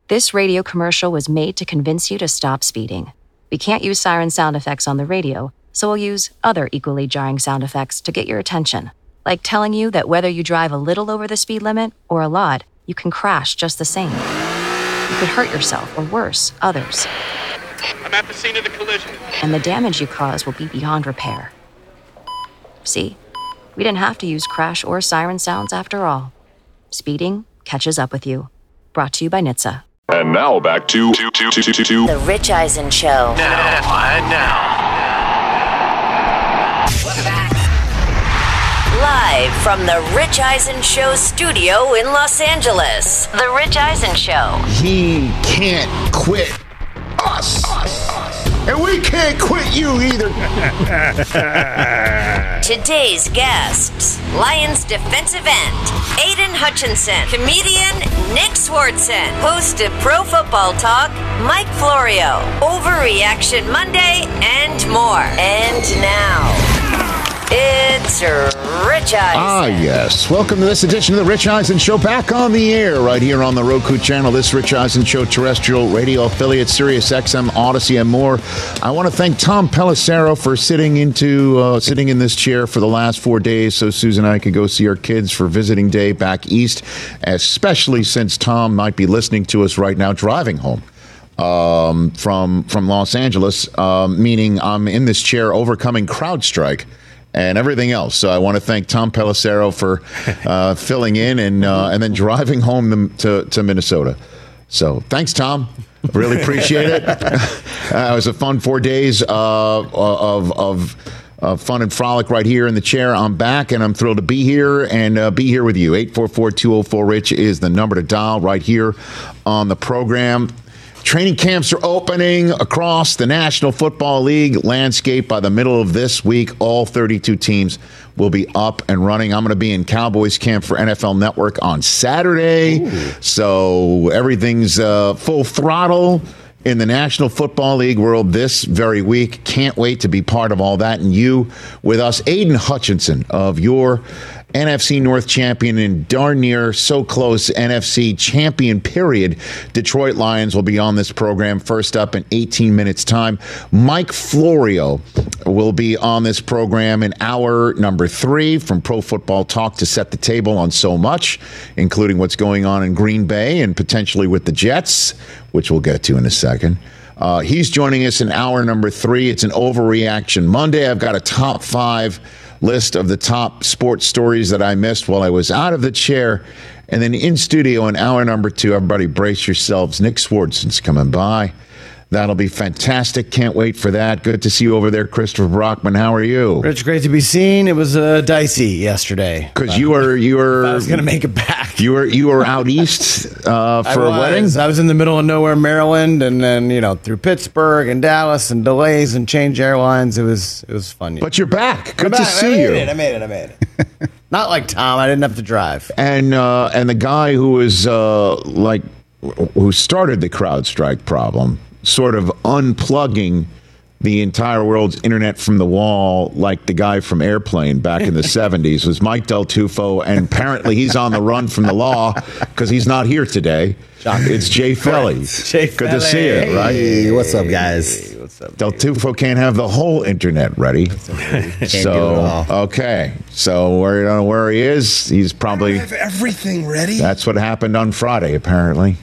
This radio commercial was made to convince you to stop speeding. We can't use siren sound effects on the radio, so we'll use other equally jarring sound effects to get your attention. Like telling you that whether you drive a little over the speed limit or a lot, you can crash just the same. You could hurt yourself or worse, others. I'm at the scene of the collision. And the damage you cause will be beyond repair. See? We didn't have to use crash or siren sounds after all. Speeding catches up with you. Brought to you by NHTSA. And now back to The Rich Eisen Show. Now. Live from the Rich Eisen Show studio in Los Angeles. The Rich Eisen Show. He can't quit us. And we can't quit you either. Today's guests: Lions defensive end Aiden Hutchinson, comedian Nick Swardson, host of Pro Football Talk Mike Florio, Overreaction Monday, and more. And now, it's Rich Eisen. Ah, yes. Welcome to this edition of the Rich Eisen Show. Back on the air right here on the Roku channel. This Rich Eisen Show terrestrial radio affiliate, Sirius XM, Odyssey, and more. I want to thank Tom Pelissero for sitting in this chair for the last 4 days so Susan and I could go see our kids for visiting day back east, especially since Tom might be listening to us right now driving home from Los Angeles, meaning I'm in this chair overcoming CrowdStrike and everything else. So I want to thank Tom Pelissero for filling in and then driving home to Minnesota. So thanks, Tom. Really appreciate it. It was a fun 4 days of fun and frolic right here in the chair. I'm back, and I'm thrilled to be here and be here with you. 844-204-RICH is the number to dial right here on the program. Training camps are opening across the National Football League landscape. By the middle of this week, all 32 teams will be up and running. I'm going to be in Cowboys camp for NFL Network on Saturday. Ooh. So everything's full throttle in the National Football League world this very week. Can't wait to be part of all that. And you with us, Aiden Hutchinson of your NFC North champion and darn near so close NFC champion period. Detroit Lions will be on this program first up in 18 minutes time. Mike Florio will be on this program in hour number 3 from Pro Football Talk to set the table on so much, including what's going on in Green Bay and potentially with the Jets, which we'll get to in a second. He's joining us in hour number 3. It's an Overreaction Monday. I've got a top 5 list of the top sports stories that I missed while I was out of the chair. And then in studio in hour number 2, everybody brace yourselves. Nick Swardson's coming by. That'll be fantastic. Can't wait for that. Good to see you over there, Christopher Brockman. How are you? Rich, great to be seen. It was dicey yesterday. Because you were I was going to make it back. You were out east for a wedding? I was in the middle of nowhere, Maryland, and then, through Pittsburgh and Dallas and delays and change airlines. It was fun. But you're back. Good to see you. I made it. Not like Tom. I didn't have to drive. And the guy who was who started the CrowdStrike problem, sort of unplugging the entire world's internet from the wall, like the guy from Airplane back in the 70s, was Mike Del Tufo, and apparently he's on the run from the law because he's not here today. It's Jay Felly. Good to see you, right? Hey, what's up, guys? Hey, what's up, Del Tufo can't have the whole internet ready. Okay. So where he is, he's probably... I have everything ready. That's what happened on Friday, apparently.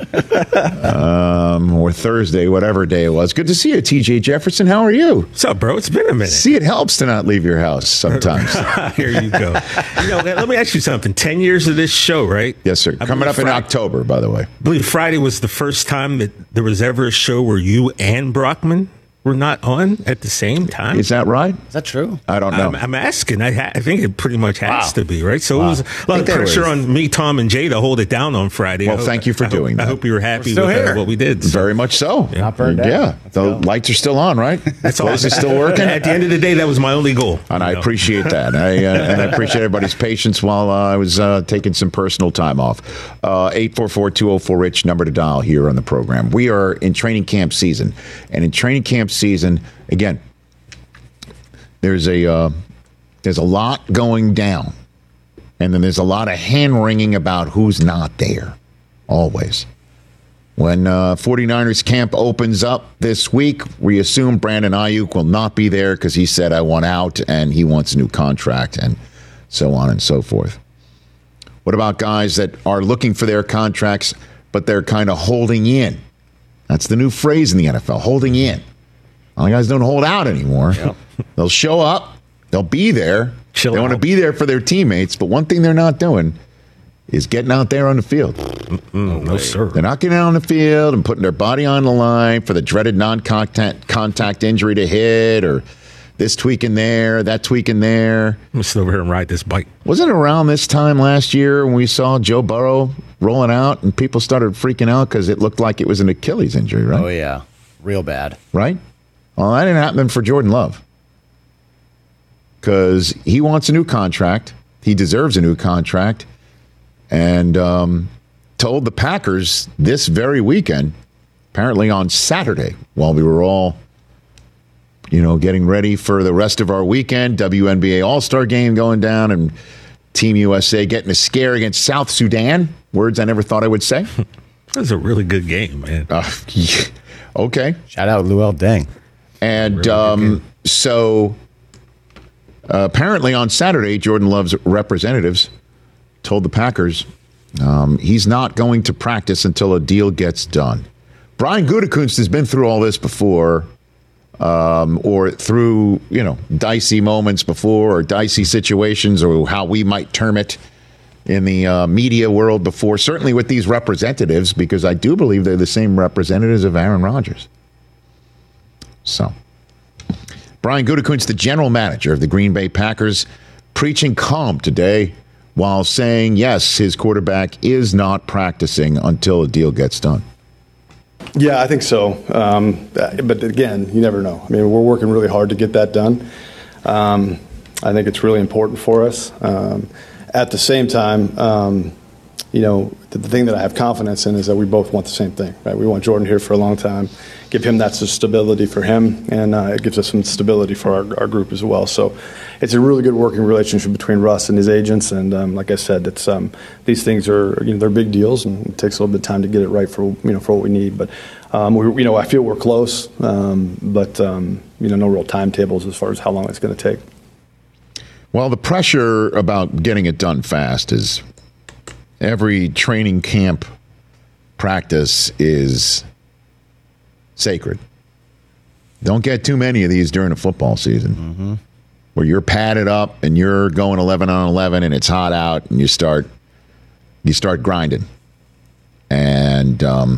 Or Thursday, whatever day it was. Good to see you, TJ Jefferson. How are you? What's up, bro? It's been a minute. See, it helps to not leave your house sometimes. Here you go. Let me ask you something. 10 years of this show, right? Yes, sir. Coming up in October, by the way. I believe Friday was the first time that there was ever a show where you and Brockman were not on at the same time. Is that right? Is that true? I don't know. I'm asking. I think it pretty much has to be, right? So it was a lot of pressure on me, Tom, and Jay to hold it down on Friday. Well, thank you for doing that. I hope you were happy with what we did. So. Very much so. Yeah. Not burned out. Yeah. The lights are still on, right? That's all. Place is still working. At the end of the day, that was my only goal. And I appreciate that. And I appreciate everybody's patience while I was taking some personal time off. 844-204-RICH, number to dial here on the program. We are in training camp season. And in training camp season, again, there's a lot going down. And then there's a lot of hand-wringing about who's not there. Always. When 49ers camp opens up this week, we assume Brandon Ayuk will not be there because he said, I want out, and he wants a new contract, and so on and so forth. What about guys that are looking for their contracts, but they're kind of holding in? That's the new phrase in the NFL, holding in. All the guys don't hold out anymore. Yep. They'll show up. They'll be there. They want to be there for their teammates, but one thing they're not doing is getting out there on the field. No, sir. They're not getting out on the field and putting their body on the line for the dreaded non-contact injury to hit, or this tweak in there, that tweak in there. I'm going to sit over here and ride this bike. Wasn't it around this time last year when we saw Joe Burrow rolling out and people started freaking out because it looked like it was an Achilles injury, right? Oh, yeah. Real bad. Right? Well, that didn't happen for Jordan Love because he wants a new contract. He deserves a new contract. And told the Packers this very weekend, apparently on Saturday, while we were all, getting ready for the rest of our weekend, WNBA All-Star Game going down, and Team USA getting a scare against South Sudan. Words I never thought I would say. That was a really good game, man. Okay. Shout out Luol Deng. And so apparently on Saturday, Jordan Love's representatives told the Packers he's not going to practice until a deal gets done. Brian Gutekunst has been through all this before, or through, dicey moments before, or dicey situations, or how we might term it in the media world before, certainly with these representatives, because I do believe they're the same representatives of Aaron Rodgers. So, Brian Gutekunst, the general manager of the Green Bay Packers, preaching calm today, while saying, yes, his quarterback is not practicing until a deal gets done. Yeah, I think so. But again, you never know. I mean, we're working really hard to get that done. I think it's really important for us. At the same time, the thing that I have confidence in is that we both want the same thing, right? We want Jordan here for a long time, give him that stability for him, and it gives us some stability for our group as well. So it's a really good working relationship between Russ and his agents, and like I said, it's these things are they're big deals, and it takes a little bit of time to get it right for for what we need. But I feel we're close, but no real timetables as far as how long it's going to take. Well, the pressure about getting it done fast is every training camp practice is sacred. Don't get too many of these during the football season where you're padded up and you're going 11 on 11 and it's hot out and you start grinding. And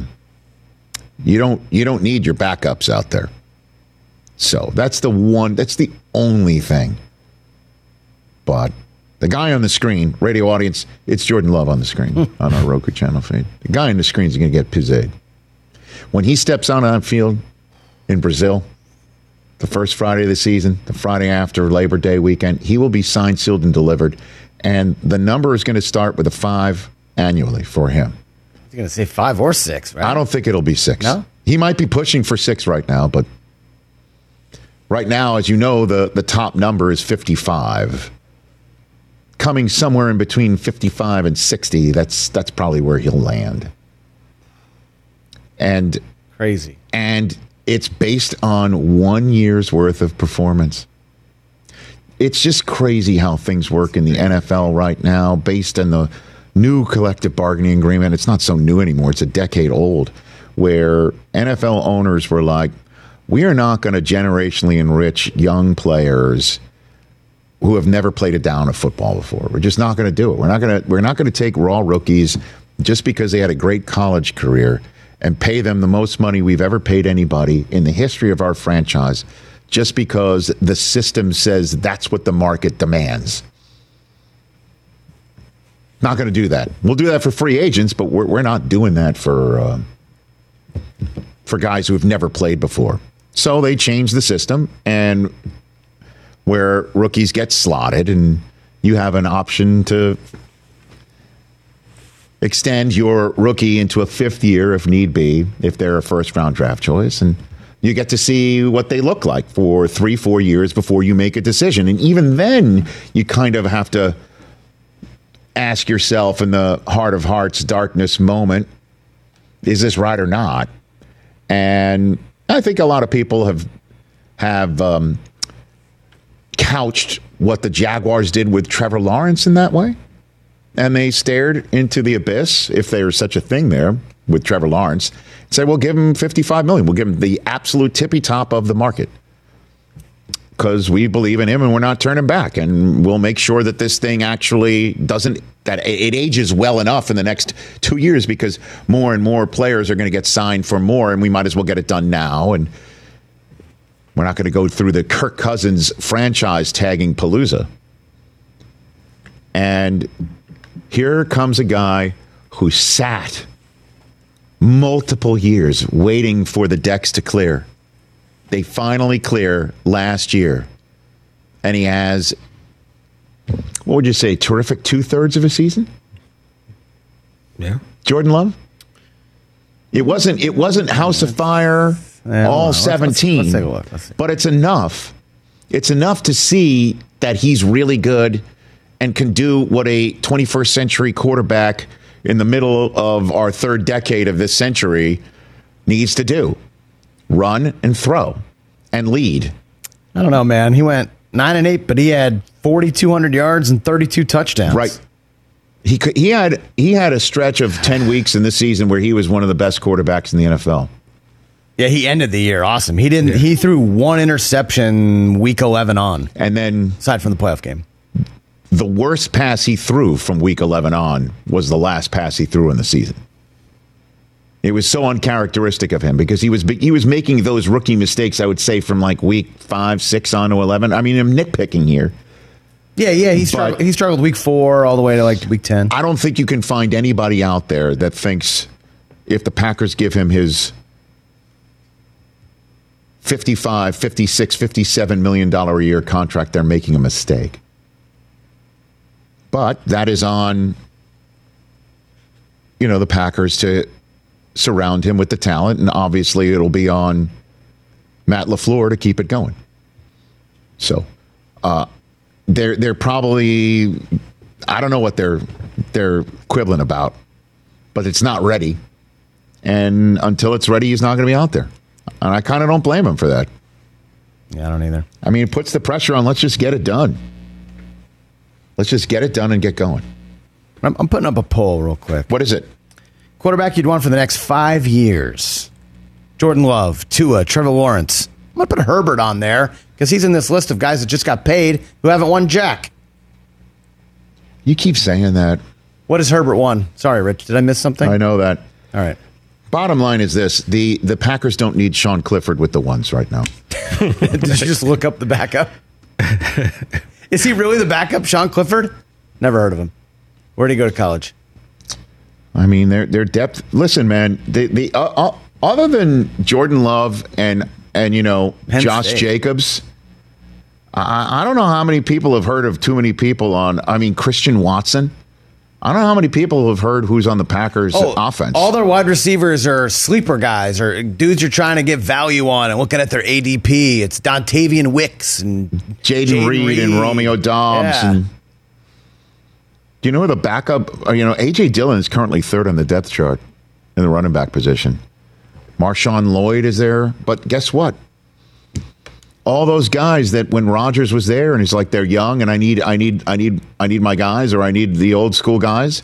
you don't need your backups out there. So that's the only thing. But the guy on the screen, radio audience, it's Jordan Love on the screen on our Roku channel feed. The guy on the screen is going to get pizzade. When he steps out on that field in Brazil, the first Friday of the season, the Friday after Labor Day weekend, he will be signed, sealed, and delivered. And the number is going to start with a 5 annually for him. You're going to say 5 or 6, right? I don't think it'll be 6. No? He might be pushing for 6 right now, but right now, as you know, the top number is 55. Coming somewhere in between 55 and 60, that's probably where he'll land. And crazy. And it's based on 1 year's worth of performance. It's just crazy how things work in the NFL right now based on the new collective bargaining agreement. It's not so new anymore. It's a decade old, where NFL owners were like, we are not going to generationally enrich young players who have never played a down of football before. We're just not going to do it. We're not going to take raw rookies just because they had a great college career and pay them the most money we've ever paid anybody in the history of our franchise just because the system says that's what the market demands. Not going to do that. We'll do that for free agents, but we're not doing that for guys who have never played before. So they changed the system, and where rookies get slotted and you have an option to extend your rookie into a 5th year if need be, if they're a first-round draft choice. And you get to see what they look like for 3-4 years before you make a decision. And even then, you kind of have to ask yourself in the heart of hearts, darkness moment, is this right or not? And I think a lot of people have couched what the Jaguars did with Trevor Lawrence in that way. And they stared into the abyss, if there's such a thing there, with Trevor Lawrence, and said, we'll give him $55 million. We'll give him the absolute tippy top of the market because we believe in him and we're not turning back. And we'll make sure that this thing actually that it ages well enough in the next 2 years because more and more players are going to get signed for more, and we might as well get it done now. And we're not going to go through the Kirk Cousins franchise tagging palooza. And here comes a guy who sat multiple years waiting for the decks to clear. They finally clear last year. And he has, what would you say, terrific 2/3 of a season? Yeah. Jordan Love? It wasn't House of Fire all 17. Let's take a look. But it's enough. It's enough to see that he's really good and can do what a 21st century quarterback in the middle of our third decade of this century needs to do. Run and throw and lead. I don't know, man. He went 9-8, but he had 4,200 yards and 32 touchdowns. Right. He had a stretch of 10 weeks in this season where he was one of the best quarterbacks in the NFL. Yeah, he ended the year awesome. He threw one interception week 11 on. And then aside from the playoff game. The worst pass he threw from week 11 on was the last pass he threw in the season. It was so uncharacteristic of him because he was making those rookie mistakes, I would say, from like week 5, 6 on to 11. I mean, I'm nitpicking here. Yeah, he struggled week 4 all the way to like week 10. I don't think you can find anybody out there that thinks if the Packers give him his $55, $56, $57 million a year contract, they're making a mistake. But that is on, the Packers to surround him with the talent, and obviously it'll be on Matt LaFleur to keep it going. So they're probably, I don't know what they're quibbling about, but it's not ready. And until it's ready, he's not going to be out there. And I kind of don't blame him for that. Yeah, I don't either. I mean, it puts the pressure on, let's just get it done. Let's just get it done and get going. I'm putting up a poll real quick. What is it? Quarterback you'd want for the next 5 years. Jordan Love, Tua, Trevor Lawrence. I'm going to put Herbert on there because he's in this list of guys that just got paid who haven't won jack. You keep saying that. What has Herbert won? Sorry, Rich. Did I miss something? I know that. All right. Bottom line is this. The Packers don't need Sean Clifford with the ones right now. Did you just look up the backup? Is he really the backup, Sean Clifford? Never heard of him. Where'd he go to college? I mean, their depth. Listen, man. Other than Jordan Love and Josh State. Jacobs, I don't know how many people have heard of too many people on. I mean, Christian Watson. I don't know how many people have heard who's on the Packers offense. All their wide receivers are sleeper guys or dudes you're trying to get value on and looking at their ADP. It's Dontavian Wicks and Jaden Reed and Romeo Doubs. Yeah. And do you know who the backup? A.J. Dillon is currently third on the depth chart in the running back position. Marshawn Lloyd is there, but guess what? All those guys that when Rodgers was there and he's like, they're young and I need my guys, or I need the old school guys.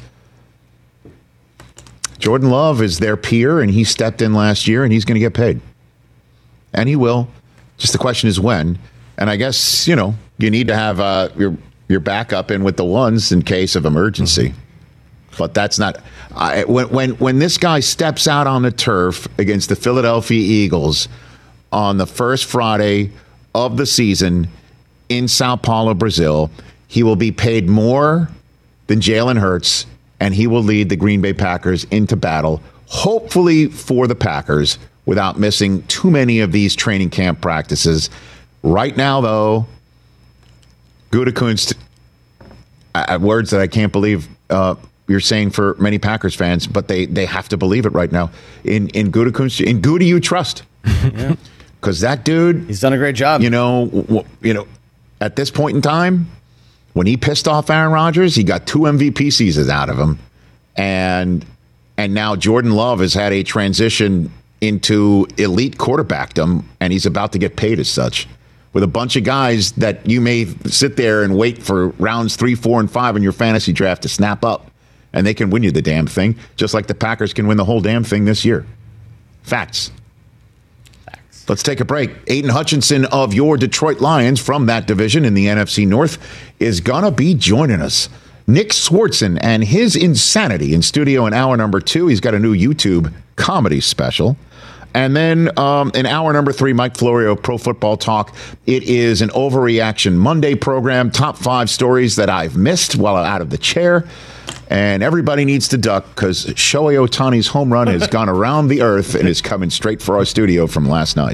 Jordan Love is their peer and he stepped in last year and he's going to get paid. And he will. Just the question is when. And I guess, you need to have your backup in with the ones in case of emergency. But that's not when this guy steps out on the turf against the Philadelphia Eagles on the first Friday of the season in Sao Paulo, Brazil, he will be paid more than Jalen Hurts, and he will lead the Green Bay Packers into battle, hopefully for the Packers, without missing too many of these training camp practices. Right now, though, Gutekunst, words that I can't believe you're saying for many Packers fans, but they have to believe it right now. In Gutekunst, in Gute you trust. Yeah. Because that dude, he's done a great job. At this point in time, when he pissed off Aaron Rodgers, he got 2 MVP seasons out of him, and And now Jordan Love has had a transition into elite quarterbackdom, and he's about to get paid as such. With a bunch of guys that you may sit there and wait for rounds 3, 4, and 5 in your fantasy draft to snap up, and they can win you the damn thing, just like the Packers can win the whole damn thing this year. Facts. Let's take a break. Aiden Hutchinson of your Detroit Lions from that division in the NFC North is going to be joining us. Nick Swartzen and his insanity in studio in hour number 2. He's got a new YouTube comedy special. And then in hour number 3, Mike Florio, Pro Football Talk. It is an Overreaction Monday program. Top 5 stories that I've missed while I'm out of the chair. And everybody needs to duck because Shohei Ohtani's home run has gone around the earth and is coming straight for our studio from last night.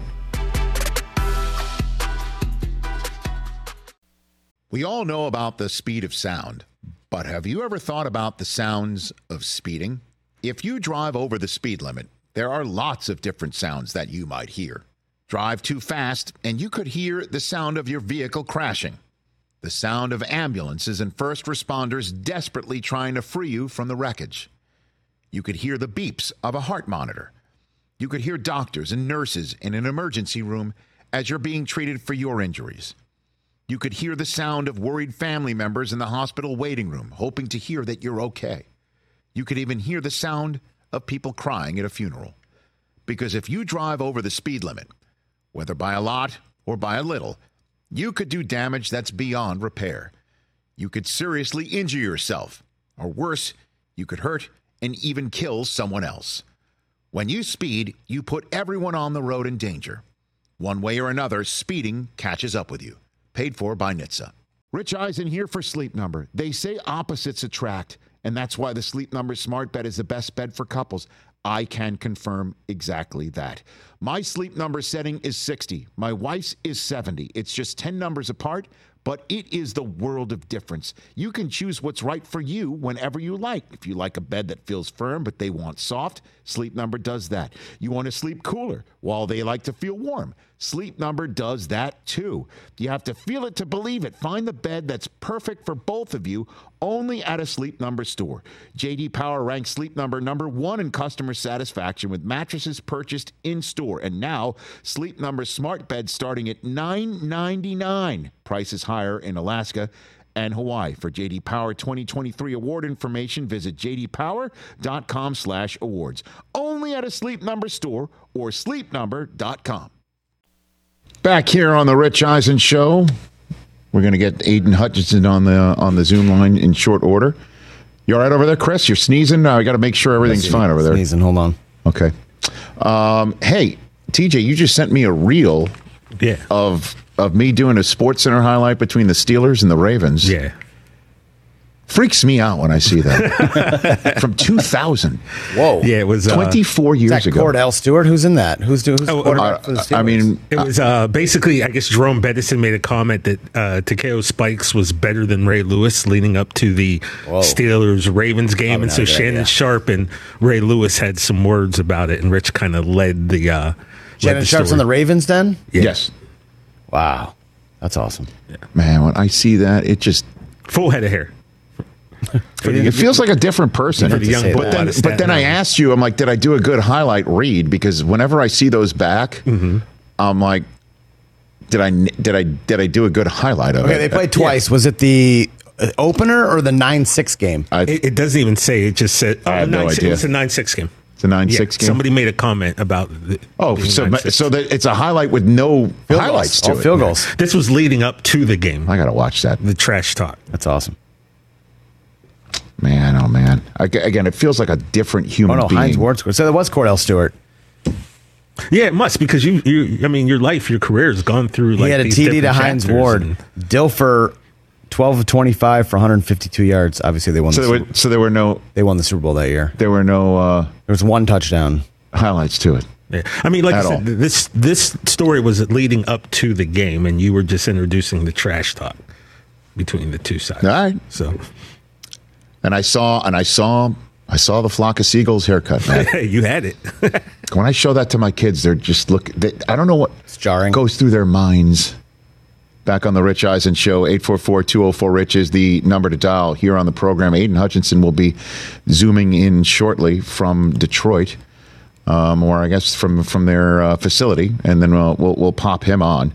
We all know about the speed of sound, but have you ever thought about the sounds of speeding? If you drive over the speed limit, there are lots of different sounds that you might hear. Drive too fast, and you could hear the sound of your vehicle crashing. The sound of ambulances and first responders desperately trying to free you from the wreckage. You could hear the beeps of a heart monitor. You could hear doctors and nurses in an emergency room as you're being treated for your injuries. You could hear the sound of worried family members in the hospital waiting room, hoping to hear that you're okay. You could even hear the sound of people crying at a funeral. Because if you drive over the speed limit, whether by a lot or by a little, you could do damage that's beyond repair. You could seriously injure yourself, or worse, you could hurt and even kill someone else. When you speed, you put everyone on the road in danger. One way or another, speeding catches up with you. Paid for by NHTSA. Rich Eisen here for Sleep Number. They say opposites attract, and that's why the Sleep Number Smart Bed is the best bed for couples. I can confirm exactly that. My Sleep Number setting is 60. My wife's is 70. It's just 10 numbers apart, but it is the world of difference. You can choose what's right for you whenever you like. If you like a bed that feels firm, but they want soft, Sleep Number does that. You want to sleep cooler while they like to feel warm. Sleep Number does that too. You have to feel it to believe it. Find the bed that's perfect for both of you only at a Sleep Number store. J.D. Power ranks Sleep Number number 1 in customer satisfaction with mattresses purchased in-store. And now, Sleep Number smart beds starting at $9.99. Prices higher in Alaska and Hawaii. For J.D. Power 2023 award information, visit jdpower.com/awards. Only at a Sleep Number store or sleepnumber.com. Back here on the Rich Eisen Show, we're going to get Aiden Hutchinson on the Zoom line in short order. You all right over there, Chris? You're sneezing? I got to make sure everything's fine over there. Sneezing, hold on. Okay. Hey, TJ, you just sent me a reel of me doing a Sports Center highlight between the Steelers and the Ravens. Yeah. Freaks me out when I see that. From 2000. Whoa. Yeah, it was 24 years ago. Cordell Stewart? Who's in that? Who's quarterback for the Steelers? I mean, it was basically, I guess Jerome Bettison made a comment that Takeo Spikes was better than Ray Lewis leading up to the Steelers-Ravens game. And so Shannon Sharp and Ray Lewis had some words about it, and Rich kind of led the Shannon Sharp's on the Ravens then? Yeah. Yes. Wow. That's awesome. Yeah. Man, when I see that, it just... Full head of hair. It feels like a different person. For the young bull, but then I asked you, I'm like, did I do a good highlight read? Because whenever I see those back, I'm like, did I do a good highlight of it? Okay, they played twice. Was it the opener or the 9-6 game? It doesn't even say. It just said I have no idea. It's a 9-6 game. It's a 9-6 game. Somebody made a comment about so that it's a highlight with no highlights to it. Field goals. This was leading up to the game. I got to watch that. The trash talk. That's awesome. Man, oh man! Again, it feels like a different human being. Hines Ward scored. So that was Cordell Stewart. Yeah, it must, because you I mean, your life, your career has gone through. He had a TD to Hines Ward. Dilfer, 12 of 25 for 152 yards. Obviously, they won. They won the Super Bowl that year. There were no. There was one touchdown. Highlights to it. Yeah. I mean, like I said, this story was leading up to the game, and you were just introducing the trash talk between the two sides. All right. So. And I saw the flock of seagulls haircut, man. You had it. When I show that to my kids, they're just I don't know what it's jarring goes through their minds back on the Rich Eisen Show. 844-204-RICH is the number to dial here on the program. Aiden Hutchinson will be zooming in shortly from Detroit, or I guess from their facility, and then we'll pop him on.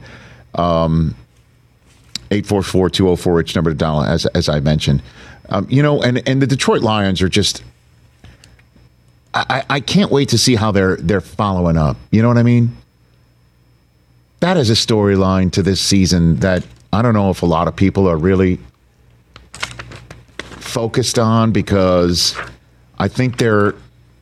844-204-RICH number to dial, as I mentioned. And the Detroit Lions are just... I can't wait to see how they're following up. You know what I mean? That is a storyline to this season that I don't know if a lot of people are really focused on, because I think they're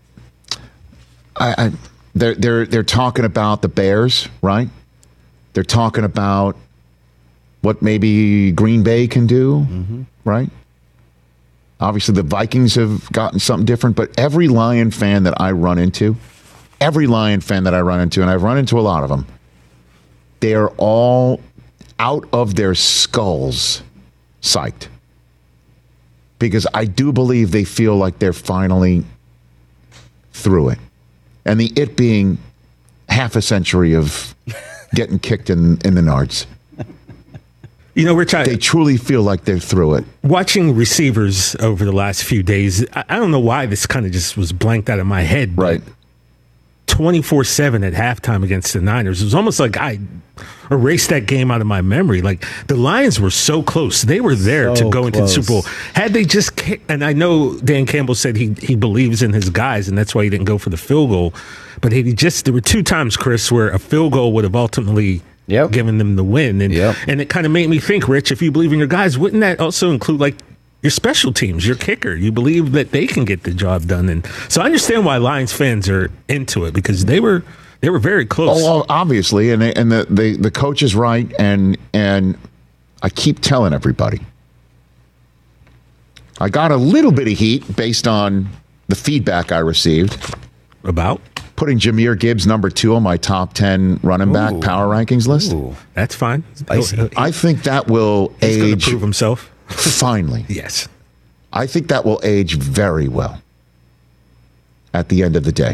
talking about the Bears, right? They're talking about what maybe Green Bay can do, right? Obviously, the Vikings have gotten something different, but every Lion fan that I run into, and I've run into a lot of them, they're all out of their skulls psyched. Because I do believe they feel like they're finally through it. And the it being half a century of getting kicked in the nards. You know, Rich, they truly feel like they're through it. Watching receivers over the last few days, I don't know why this kind of just was blanked out of my head. Right. 24-7 at halftime against the Niners. It was almost like I erased that game out of my memory. Like, the Lions were so close. They were there to go into the Super Bowl. Had they just kicked, and I know Dan Campbell said he believes in his guys, and that's why he didn't go for the field goal. But there were 2 times, Chris, where a field goal would have ultimately given them the win. And it kind of made me think, Rich, if you believe in your guys, wouldn't that also include, like, your special teams, your kicker? You believe that they can get the job done. And so I understand why Lions fans are into it, because they were very close. Oh, well, obviously, and the coach is right, and I keep telling everybody. I got a little bit of heat based on the feedback I received about putting Jahmyr Gibbs number 2 on my top 10 running back power rankings list. That's fine. I think that will He's age. going to prove himself. Finally. Yes. I think that will age very well at the end of the day.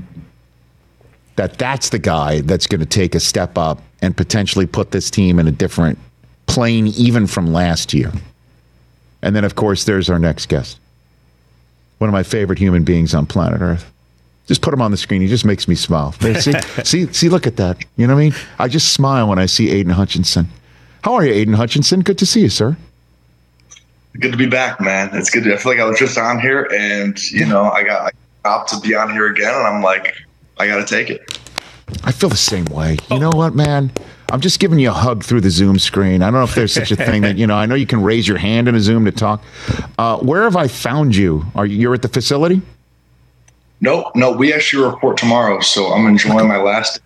That's the guy that's going to take a step up and potentially put this team in a different plane even from last year. And then, of course, there's our next guest. One of my favorite human beings on planet Earth. Just put him on the screen. He just makes me smile. See, look at that. You know what I mean? I just smile when I see Aiden Hutchinson. How are you, Aiden Hutchinson? Good to see you, sir. Good to be back, man. It's good. I feel like I was just on here, and I got up to be on here again, and I'm like, I got to take it. I feel the same way. You know what, man? I'm just giving you a hug through the Zoom screen. I don't know if there's such a thing that I know you can raise your hand in a Zoom to talk. Where have I found you? You're at the facility? No. We actually report tomorrow, so I'm enjoying my last.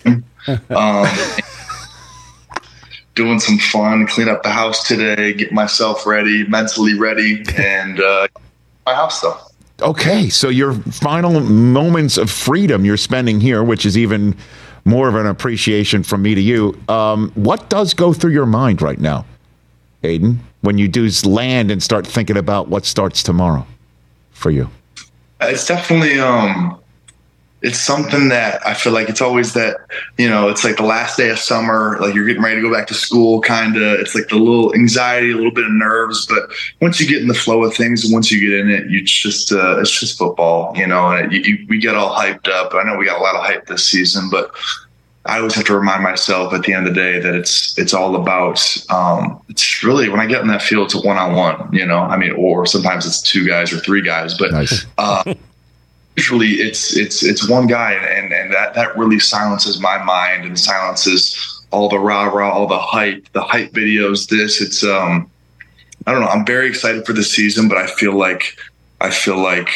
Doing some fun, clean up the house today, get myself ready, mentally ready, and my house stuff. Okay, so your final moments of freedom you're spending here, which is even more of an appreciation from me to you. What does go through your mind right now, Aiden, when you do land and start thinking about what starts tomorrow for you? It's definitely it's something that I feel like it's always that, it's like the last day of summer, like you're getting ready to go back to school, kind of. It's like the little anxiety, a little bit of nerves. But once you get in the flow of things and once you get in it, it's just football, and we get all hyped up. I know we got a lot of hype this season, but I always have to remind myself at the end of the day that it's all about, it's really, when I get in that field, it's a one-on-one, or sometimes it's 2 guys or 3 guys, but nice. Usually it's one guy, and that really silences my mind and silences all the rah-rah, all the hype videos. It's I don't know. I'm very excited for this season, but I feel like that's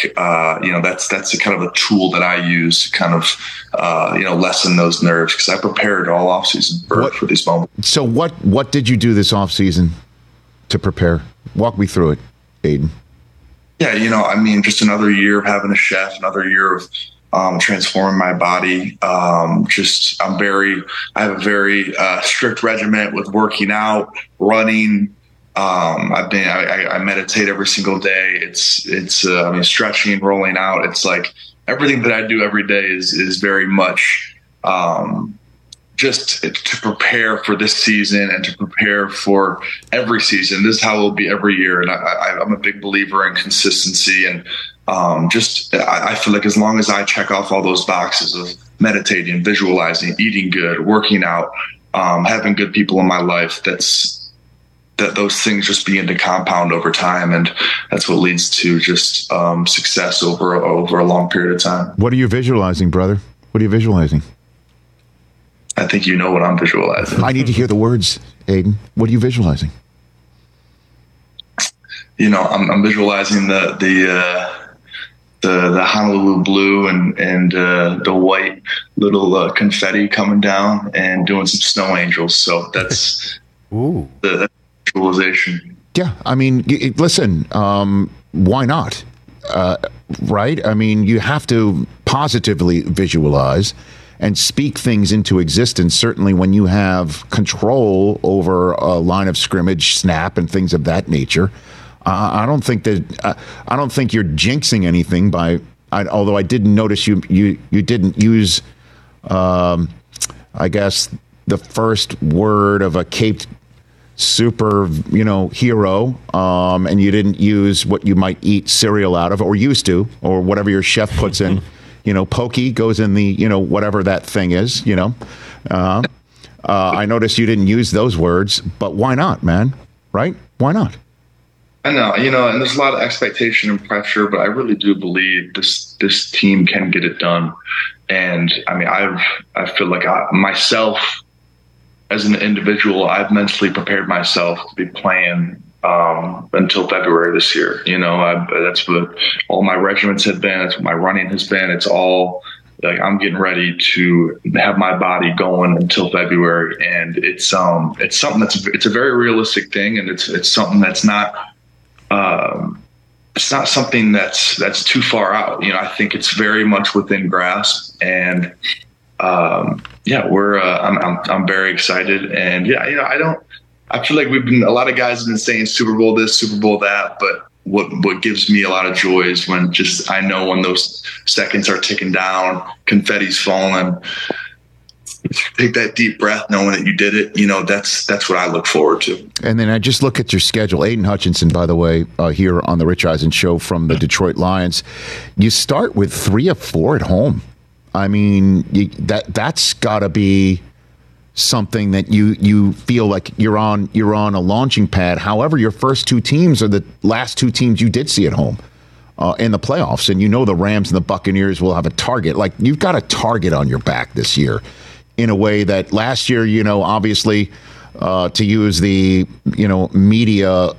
a kind of a tool that I use to kind of lessen those nerves, because I prepared all offseason for this moment. So what did you do this offseason to prepare? Walk me through it, Aiden. Yeah, just another year of having a chef, another year of transforming my body. I have a very strict regimen with working out, running. I meditate every single day. It's stretching, rolling out. It's like everything that I do every day is very much just to prepare for this season and to prepare for every season. This is how it will be every year. And I'm a big believer in consistency. And I feel like as long as I check off all those boxes of meditating, visualizing, eating good, working out, having good people in my life, that those things just begin to compound over time. And that's what leads to just success over a long period of time. What are you visualizing, brother? What are you visualizing? I think you know what I'm visualizing. I need to hear the words, Aiden. What are you visualizing? I'm visualizing the Honolulu blue and the white little confetti coming down and doing some snow angels. So that's the visualization. Yeah, I mean, listen, why not? Right? I mean, you have to positively visualize and speak things into existence, certainly when you have control over a line of scrimmage, snap, and things of that nature. I don't think you're jinxing anything by. Although I didn't notice you didn't use, I guess, the first word of a caped super hero, and you didn't use what you might eat cereal out of, or used to, or whatever your chef puts in. Pokey goes in the, whatever that thing is, I noticed you didn't use those words, but why not, man? Right? Why not? I know, and there's a lot of expectation and pressure, but I really do believe this team can get it done. And I mean, I feel like myself as an individual, I've mentally prepared myself to be playing until February this year. That's what all my regiments have been. That's what my running has been. It's all like I'm getting ready to have my body going until February, and it's something it's a very realistic thing, and it's something that's not it's not something that's too far out. I think it's very much within grasp, and I'm very excited, and I feel like a lot of guys have been saying Super Bowl this, Super Bowl that, but what gives me a lot of joy is when I know when those seconds are ticking down, confetti's falling, take that deep breath knowing that you did it. That's what I look forward to. And then I just look at your schedule. Aiden Hutchinson, by the way, here on the Rich Eisen Show from the Detroit Lions. You start with 3 of 4 at home. I mean, that's got to be something that you feel like you're on a launching pad. However, your first 2 teams are the last 2 teams you did see at home in the playoffs, and the Rams and the Buccaneers will have a target. Like, you've got a target on your back this year in a way that last year, obviously, to use the media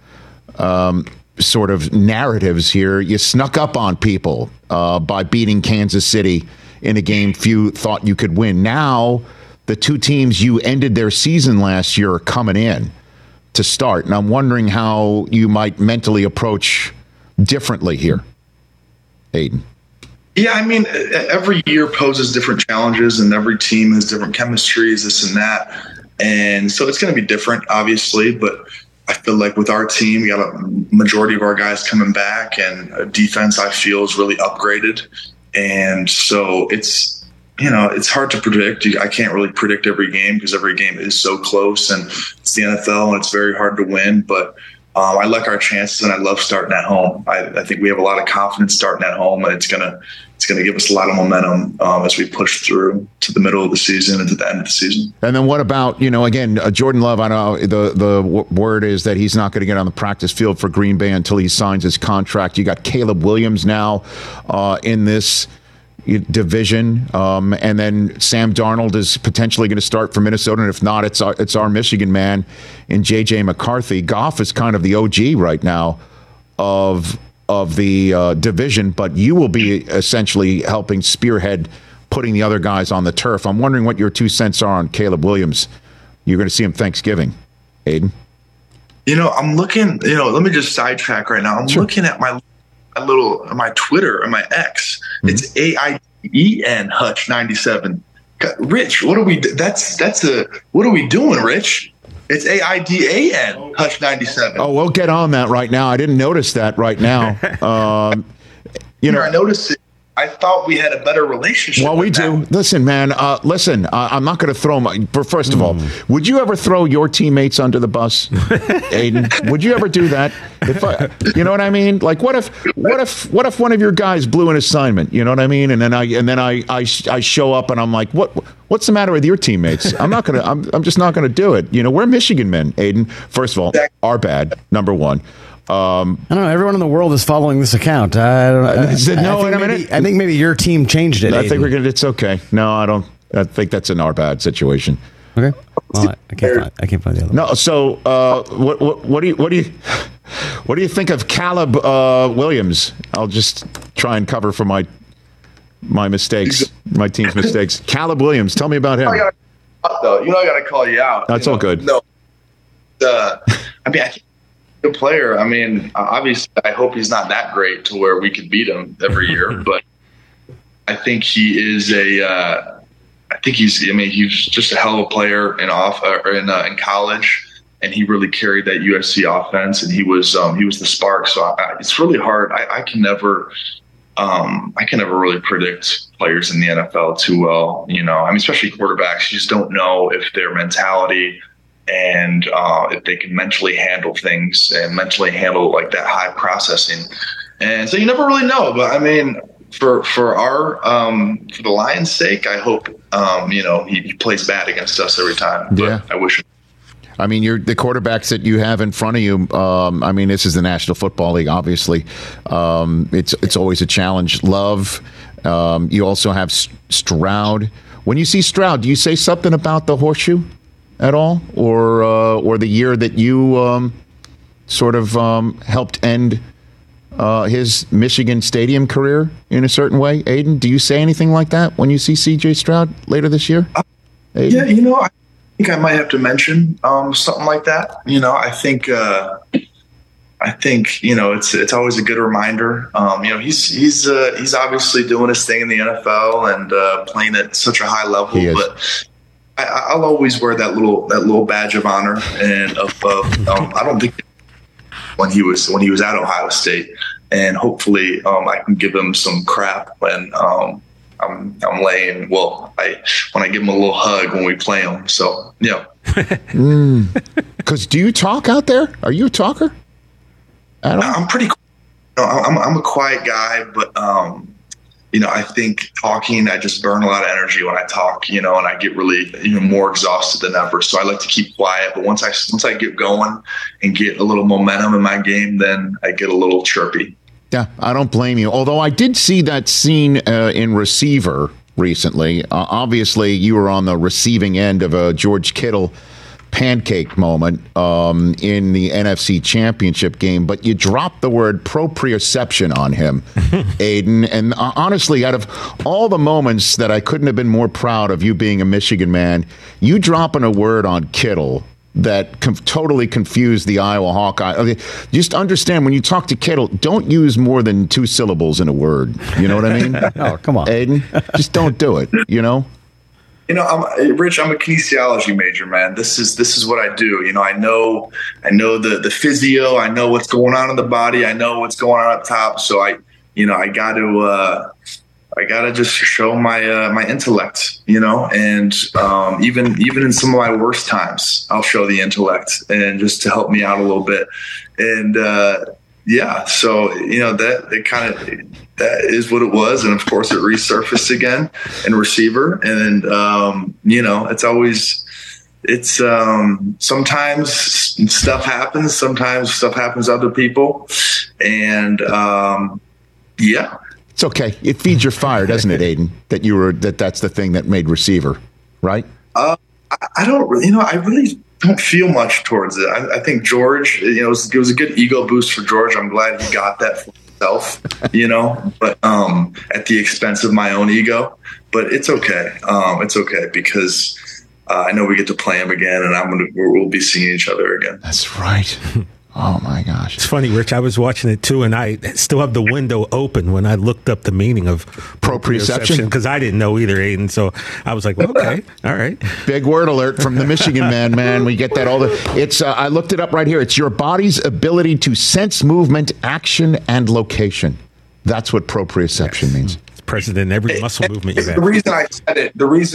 sort of narratives here, you snuck up on people by beating Kansas City in a game few thought you could win. Now, the 2 teams you ended their season last year are coming in to start. And I'm wondering how you might mentally approach differently here, Aiden. Yeah, I mean, every year poses different challenges, and every team has different chemistries, this and that. And so it's going to be different, obviously. But I feel like with our team, we got a majority of our guys coming back, and defense, I feel, is really upgraded. And so it's hard to predict. I can't really predict every game because every game is so close, and it's the NFL, and it's very hard to win. But I like our chances, and I love starting at home. I think we have a lot of confidence starting at home, and it's gonna give us a lot of momentum as we push through to the middle of the season and to the end of the season. And then what about again, Jordan Love? I know the word is that he's not going to get on the practice field for Green Bay until he signs his contract. You got Caleb Williams now in this division, and then Sam Darnold is potentially going to start for Minnesota, and if not, it's our Michigan man in J.J. McCarthy. Goff is kind of the OG right now of the division, but you will be essentially helping spearhead putting the other guys on the turf. I'm wondering what your 2 cents are on Caleb Williams. You're going to see him Thanksgiving, Aiden. I'm looking. Let me just sidetrack right now. I'm looking at my Twitter and my X. It's AIDEN Hutch 97. Rich, what are we? What are we doing, Rich? It's AIDAN Hutch 97. Oh, we'll get on that right now. I didn't notice that right now. I noticed it. I thought we had a better relationship. Well, we do. Listen, man. I'm not going to throw my. First of all, would you ever throw your teammates under the bus, Aiden? Would you ever do that? You know what I mean? Like, what if one of your guys blew an assignment? You know what I mean? And then I show up and I'm like, what's the matter with your teammates? I'm just not gonna do it. You know, we're Michigan men, Aiden. First of all, are bad. Number one. I don't know. Everyone in the world is following this account. I think maybe your team changed it. I think it's okay. No, I don't. I think that's an our bad situation. Okay. Well, I can't find the other. No. So, what do you think of Caleb Williams? I'll just try and cover for my mistakes, my team's mistakes. Caleb Williams. Tell me about him. I got to call you out. That's all good. No. I think he's a good player. I mean, obviously, I hope he's not that great to where we could beat him every year, but I think he is he's just a hell of a player in college, and he really carried that USC offense, and he was the spark. So it's really hard. I can never really predict players in the NFL too well. You know, I mean, especially quarterbacks, you just don't know if their mentality and if they can mentally handle things and mentally handle like that high processing. And so you never really know. But I mean, for the Lions' sake, I hope he plays bad against us every time. Yeah, but I wish. I mean, the quarterbacks that you have in front of you. I mean, this is the National Football League. Obviously, it's always a challenge. Love. You also have Stroud. When you see Stroud, do you say something about the horseshoe at all, or the year that you sort of helped end his Michigan Stadium career in a certain way? Aiden, do you say anything like that when you see C.J. Stroud later this year? Yeah, I think I might have to mention something like that. I think it's always a good reminder. He's obviously doing his thing in the NFL and playing at such a high level, but I'll always wear that little badge of honor. And I don't think when he was at Ohio State, and hopefully I can give him some crap when I'm laying. Well, when I give him a little hug when we play him. So yeah. Because do you talk out there? Are you a talker? I'm pretty. I'm a quiet guy, but I think talking, I just burn a lot of energy when I talk, and I get really more exhausted than ever. So I like to keep quiet. But once I get going and get a little momentum in my game, then I get a little chirpy. Yeah, I don't blame you. Although I did see that scene in Receiver recently. Obviously, you were on the receiving end of a George Kittle pancake moment in the NFC Championship game, but you dropped the word proprioception on him, Aiden. And honestly, out of all the moments that I couldn't have been more proud of you being a Michigan man, you dropping a word on Kittle that totally confused the Iowa Hawkeye. Okay, just understand, when you talk to Kittle, don't use more than 2 syllables in a word. You know what I mean? Oh, come on, Aiden. Just don't do it, Rich, I'm a kinesiology major, man. This is what I do. I know the physio. I know what's going on in the body. I know what's going on up top. So I gotta just show my intellect, and even in some of my worst times, I'll show the intellect, and just to help me out a little bit. And so that is what it was, and of course it resurfaced again in Receiver. And sometimes stuff happens, sometimes stuff happens to other people, and it's okay. It feeds your fire, doesn't it, Aiden? That's the thing that made Receiver, right? I don't really, I really don't feel much towards it. I think George, it was a good ego boost for George. I'm glad he got that for himself, but at the expense of my own ego. But it's okay. It's okay because I know we get to play him again, and we'll be seeing each other again. That's right. Oh my gosh. It's funny, Rich. I was watching it too, and I still have the window open when I looked up the meaning of proprioception, because I didn't know either, Aiden. So I was like, well, okay, all right. Big word alert from the Michigan man. We get that it's I looked it up right here. It's your body's ability to sense movement, action, and location. That's what proprioception means. present in every muscle movement you have. The reason I said it,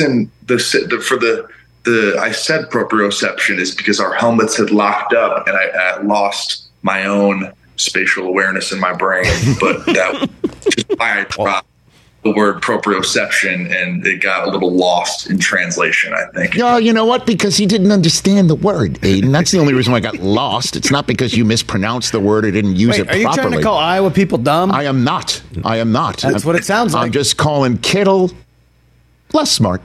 I said proprioception is because our helmets had locked up and I lost my own spatial awareness in my brain. But that was just why I dropped the word proprioception, and it got a little lost in translation, I think. No, you know what? Because he didn't understand the word, Aiden. That's the only reason why I got lost. It's not because you mispronounced the word or didn't use it properly. Are you trying to call Iowa people dumb? I am not. That's what it sounds like. I'm just calling Kittle less smart.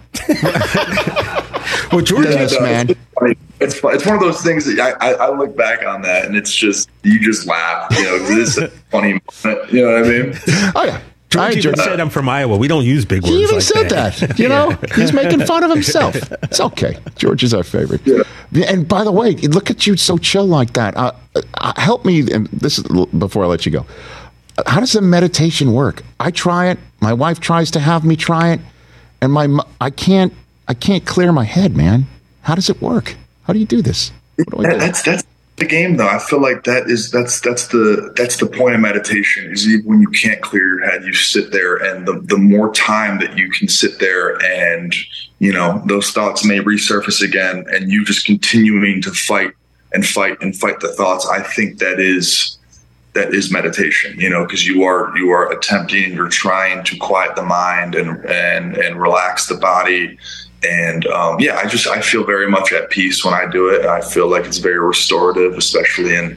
Well, Georgia, man. It's one of those things that I look back on that, and it's just, you just laugh. You know, this is a funny moment. You know what I mean? Oh, yeah. George even said I'm from Iowa. We don't use big words. He even like said that. You know, he's making fun of himself. It's okay. George is our favorite. Yeah. And by the way, look at you so chill like that. Help me. And this is before I let you go. How does the meditation work? I try it. My wife tries to have me try it, and I can't clear my head, man. How does it work? How do you do this? What do I do? That's the game, though. I feel like that's the point of meditation. Is even when you can't clear your head, you sit there, and the more time that you can sit there, and you know those thoughts may resurface again, and you just continuing to fight the thoughts. I think that is meditation. You know, because you are attempting, you're trying to quiet the mind and relax the body. And I feel very much at peace when I do it. I feel like it's very restorative, especially in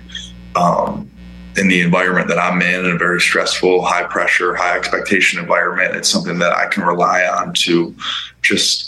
the environment that I'm in a very stressful, high pressure, high expectation environment. It's something that I can rely on to just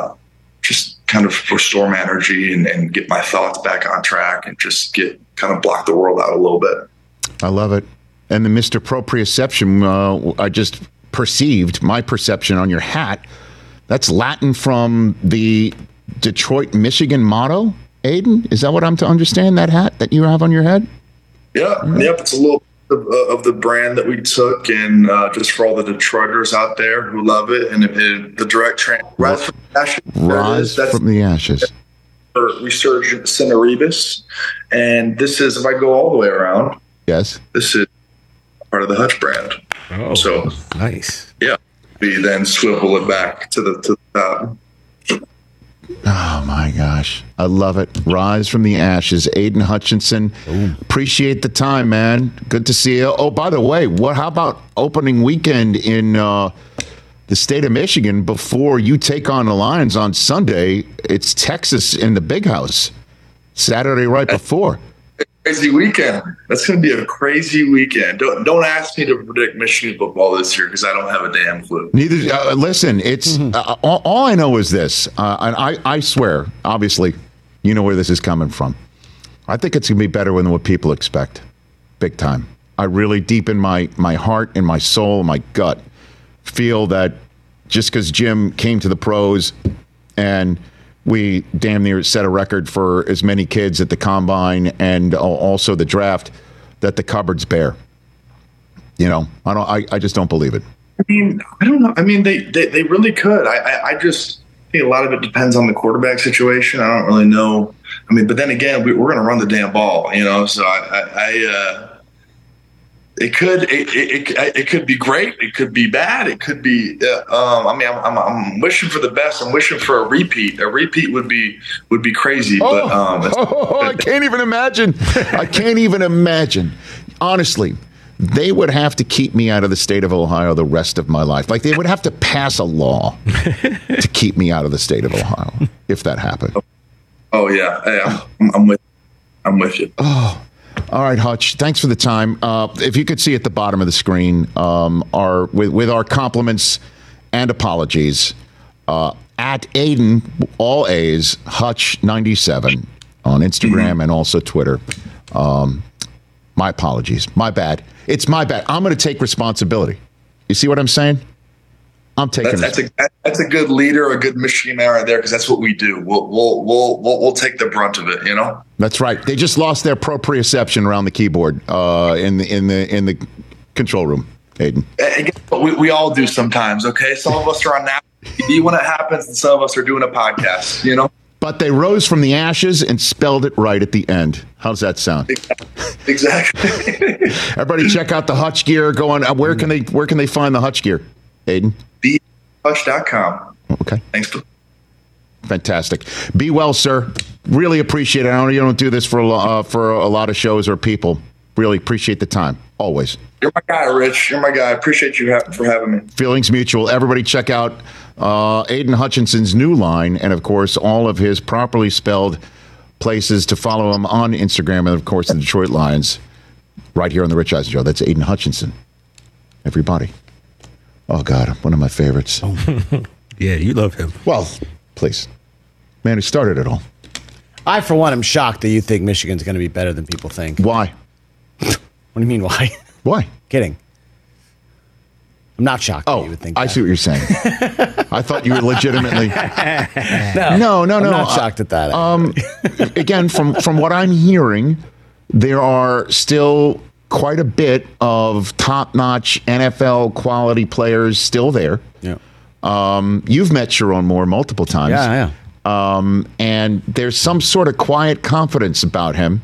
kind of restore my energy and get my thoughts back on track and just block the world out a little bit. I love it. And the Mr. Proprioception, I just perceived my perception on your hat. That's Latin from the Detroit, Michigan motto, Aiden? Is that what I'm to understand, that hat that you have on your head? Yeah. Yep. It's a little of the brand that we took, and just for all the Detroiters out there who love it, and the direct rise from the ashes. Rise from the ashes. Resurgent Cinerebus. And this is, if I go all the way around, yes, this is part of the Hutch brand. Oh, so nice. Yeah. We then swivel it back to the top. Oh my gosh, I love it! Rise from the ashes, Aiden Hutchinson. Ooh. Appreciate the time, man. Good to see you. Oh, by the way, how about opening weekend in the state of Michigan before you take on the Lions on Sunday? It's Texas in the Big House. Saturday right before. Crazy weekend. That's going to be a crazy weekend. Don't ask me to predict Michigan football this year because I don't have a damn clue. Neither. Listen, it's all I know is this, and I swear, obviously, you know where this is coming from. I think it's going to be better than what people expect, big time. I really, deep in my heart and my soul, my gut, feel that just because Jim came to the pros and we damn near set a record for as many kids at the combine and also the draft, that the cupboard's bare. You know, I just don't believe it. I mean, I don't know. I mean, they really could. I just think a lot of it depends on the quarterback situation. I don't really know. I mean, but then again, we're going to run the damn ball, you know. So it could be great. It could be bad. It could be. I mean, I'm wishing for the best. I'm wishing for a repeat. A repeat would be crazy. But I can't even imagine. I can't even imagine. Honestly, they would have to keep me out of the state of Ohio the rest of my life. Like they would have to pass a law to keep me out of the state of Ohio if that happened. Oh yeah, I'm with you. Oh. All right, Hutch, thanks for the time. If you could see at the bottom of the screen, with our compliments and apologies, at Aiden, all A's, Hutch97 on Instagram and also Twitter. My apologies. My bad. It's my bad. I'm going to take responsibility. You see what I'm saying? I'm taking that's a good leader, a good Michiganer right there, because that's what we do. We'll take the brunt of it, you know. That's right. They just lost their proprioception around the keyboard in the control room, Aiden. We all do sometimes. Okay, some of us are on national TV when it happens, and some of us are doing a podcast. You know. But they rose from the ashes and spelled it right at the end. How's that sound? Exactly. Everybody, check out the Hutch gear. Where can they find the Hutch gear? Aiden? BHutch.com. Okay. Thanks for. Fantastic. Be well, sir. Really appreciate it. I know you don't do this for a lot of shows or people. Really appreciate the time. Always. You're my guy, Rich. You're my guy. I appreciate you for having me. Feelings mutual. Everybody check out Aiden Hutchinson's new line and, of course, all of his properly spelled places to follow him on Instagram and, of course, the Detroit Lions right here on The Rich Eisen Show. That's Aiden Hutchinson. Everybody. Oh, God. One of my favorites. Yeah, you love him. Well, please. Man who started it all. I, for one, am shocked that you think Michigan's going to be better than people think. Why? What do you mean, why? Why? Kidding. I'm not shocked that you would think that. I see what you're saying. I thought you were legitimately... No, I'm not shocked at that. Again, from what I'm hearing, there are still quite a bit of top-notch NFL quality players still there. Yeah. You've met Sharon Moore multiple times. Yeah. And there's some sort of quiet confidence about him.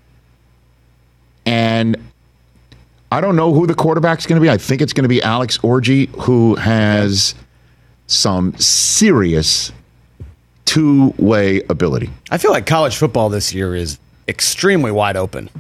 And I don't know who the quarterback's going to be. I think it's going to be Alex Orji, who has some serious two-way ability. I feel like college football this year is extremely wide open.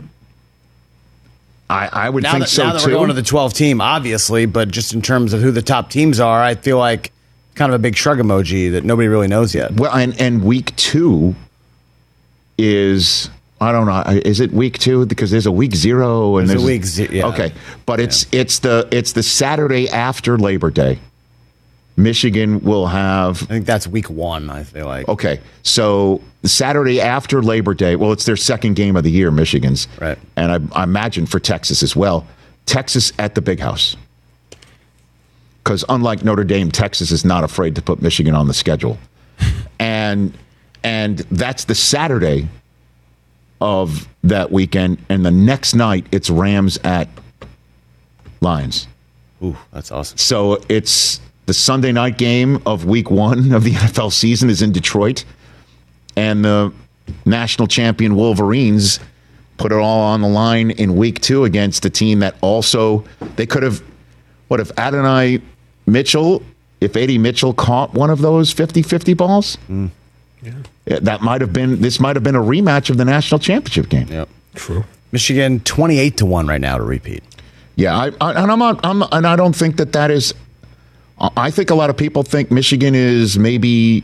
I would think so, too. Now that we're going to the 12 team, obviously, but just in terms of who the top teams are, I feel like kind of a big shrug emoji that nobody really knows yet. Well, and week 2 is... I don't know. Is it week 2? Because there's a week 0 and there's a week 0. Yeah. Okay, but it's the Saturday after Labor Day. Michigan will have. I think that's week 1. I feel like. Okay, so the Saturday after Labor Day. Well, it's their second game of the year, Michigan's. Right. And I imagine for Texas as well. Texas at the Big House. Because unlike Notre Dame, Texas is not afraid to put Michigan on the schedule, and that's the Saturday of that weekend, and the next night it's Rams at Lions. Ooh, that's awesome. So it's the Sunday night game of week 1 of the NFL season is in Detroit, and the national champion Wolverines put it all on the line in week 2 against a team that also, they could have, what if Adonai Mitchell, if A.D. Mitchell caught one of those 50-50 balls? Yeah. This might have been a rematch of the national championship game. Yep. True. Michigan 28-1 right now to repeat. Yeah, I don't think that is. I think a lot of people think Michigan is maybe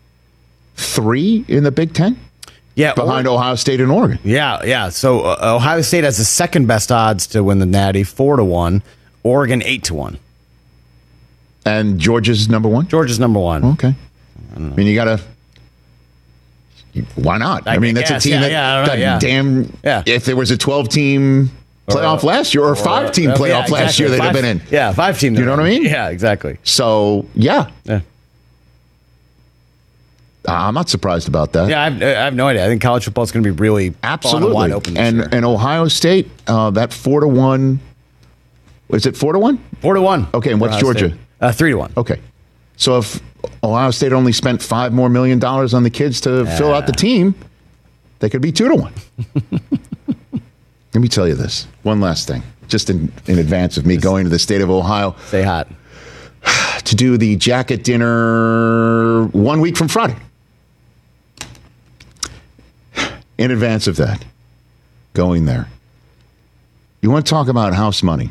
3 in the Big Ten. Yeah, behind Ohio State and Oregon. Yeah. So Ohio State has the second best odds to win the Natty, 4-1. Oregon 8-1. And Georgia's number 1. Georgia's number 1. Okay. I mean, you got to. Why not? I mean, that's a team if there was a 12-team playoff last year or a 5-team playoff last year, they'd have been in. Yeah, 5-team. You know what I mean? Yeah, exactly. So, yeah. I'm not surprised about that. Yeah, I have no idea. I think college football is going to be really absolutely wide open this year. And Ohio State, that 4-1. Is it 4-1? 4-1. Okay, and what's Georgia? 3-1. Okay. So if Ohio State only spent $5 more million on the kids to fill out the team, they could be 2-1. Let me tell you this. One last thing. Just in advance of me going to the state of Ohio. Stay hot. To do the jacket dinner 1 week from Friday. In advance of that. Going there. You want to talk about house money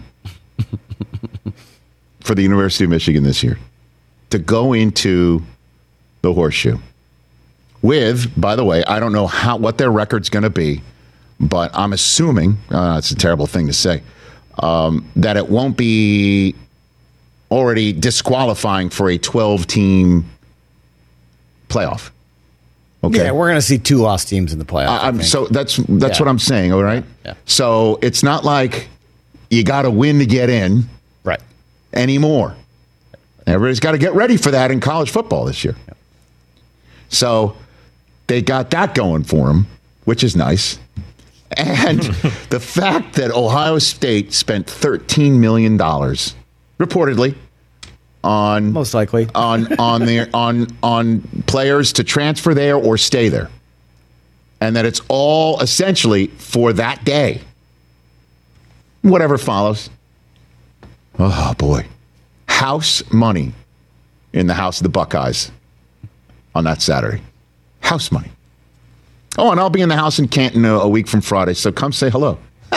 for the University of Michigan this year. To go into the Horseshoe with, by the way, I don't know what their record's going to be, but I'm assuming, it's a terrible thing to say, that it won't be already disqualifying for a 12-team playoff. Okay. Yeah, we're going to see 2 lost teams in the playoff. So that's what I'm saying, all right? Yeah. So it's not like you got to win to get in anymore. Everybody's got to get ready for that in college football this year. Yeah. So they got that going for them, which is nice. And the fact that Ohio State spent $13 million, reportedly, on most likely on players to transfer there or stay there, and that it's all essentially for that day. Whatever follows. Oh boy. house money in the house of the Buckeyes on that Saturday. House money. Oh, and I'll be in the house in Canton a week from Friday, so come say hello.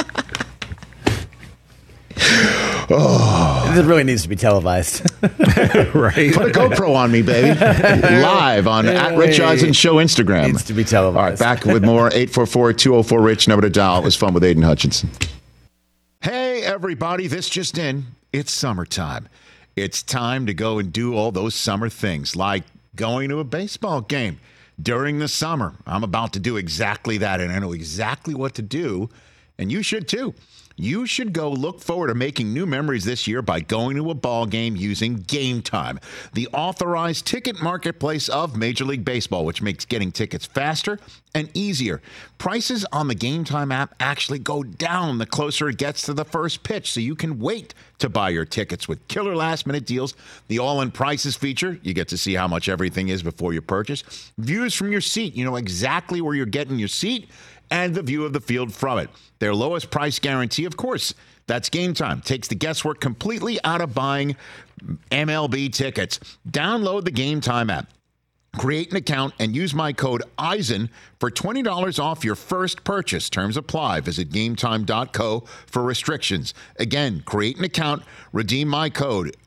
Oh. This really needs to be televised. Right. Put a GoPro on me, baby. Live on at Rich Eisen Show Instagram. Needs to be televised. All right, back with more. 844-204-RICH, number to dial. It was fun with Aiden Hutchinson. Hey, everybody, this just in. It's summertime. It's time to go and do all those summer things, like going to a baseball game during the summer. I'm about to do exactly that, and I know exactly what to do, and you should too. You should go look forward to making new memories this year by going to a ball game using Game Time, the authorized ticket marketplace of Major League Baseball, which makes getting tickets faster and easier. Prices on the Game Time app actually go down the closer it gets to the first pitch, so you can wait to buy your tickets with killer last-minute deals. The all-in prices feature, you get to see how much everything is before you purchase. Views from your seat, you know exactly where you're getting your seat, and the view of the field from it. Their lowest price guarantee, of course, that's Game Time. Takes the guesswork completely out of buying MLB tickets. Download the Game Time app. Create an account and use my code EISEN for $20 off your first purchase. Terms apply. Visit GameTime.co for restrictions. Again, create an account, redeem my code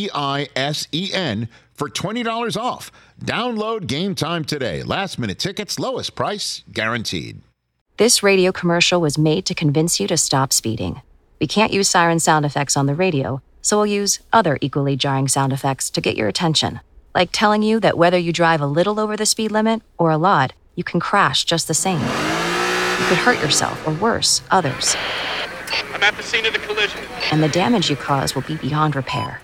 EISEN for $20 off. Download Game Time today. Last minute tickets, lowest price guaranteed. This radio commercial was made to convince you to stop speeding. We can't use siren sound effects on the radio, so we'll use other equally jarring sound effects to get your attention. Like telling you that whether you drive a little over the speed limit or a lot, you can crash just the same. You could hurt yourself or worse, others. I'm at the scene of the collision. And the damage you cause will be beyond repair.